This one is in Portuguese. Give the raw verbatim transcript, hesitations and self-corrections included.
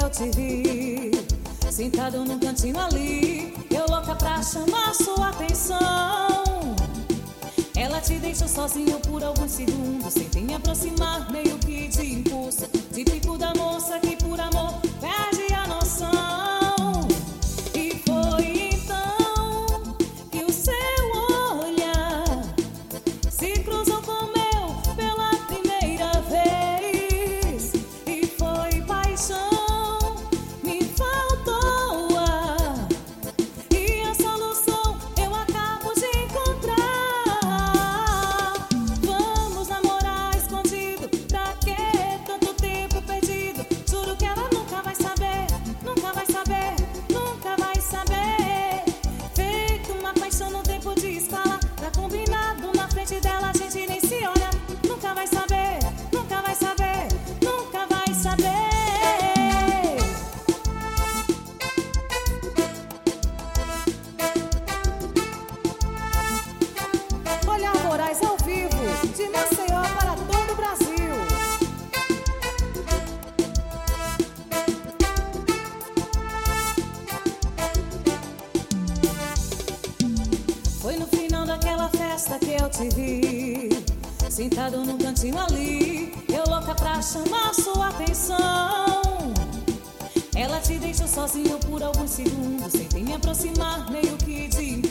eu te vi, sentado num cantinho ali, eu louca pra chamar sua atenção. Ela te deixou sozinho por alguns segundos, sem me aproximar, meio que de impulso, típico da moça que por amor perde a noção. E foi então que o seu olhar se cruzou com o meu pela primeira vez. E foi paixão, me faltou ar, e a solução eu acabo de encontrar. Vamos namorar escondido, pra que tanto tempo perdido? Juro que ela nunca vai saber, nunca vai saber, nunca vai saber. Feito uma paixão no tempo de escala, tá combinado na frente dela, a gente nem se olha. Nunca vai saber, nunca vai saber, nunca vai saber. Olhar Moraes ao vivo, de Maceió para todo o Brasil. Foi no final daquela festa que eu te vi, sentado num cantinho ali, eu louca pra chamar sua atenção. Ela te deixou sozinho por alguns segundos, sem me aproximar, meio que de